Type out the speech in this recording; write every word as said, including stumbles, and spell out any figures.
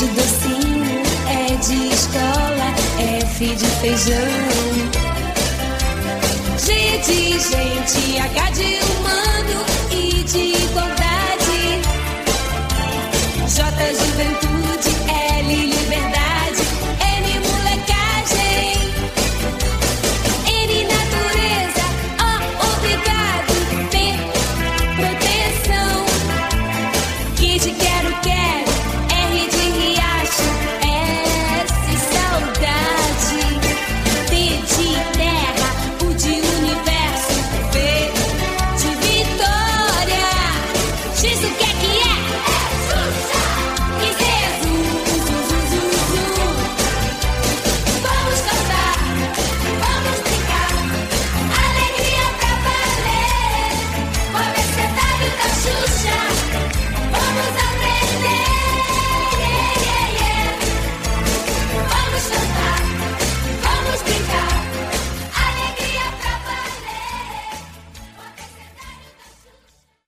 de docinho, é de escola, F de feijão. G de gente, H de humano, I de igualdade. J juventude, L liberdade, M molecagem, N natureza, O obrigado, P proteção, Q de quero quero, R de riacho, S saudade, T de terra, U de universo, V de vitória, X do que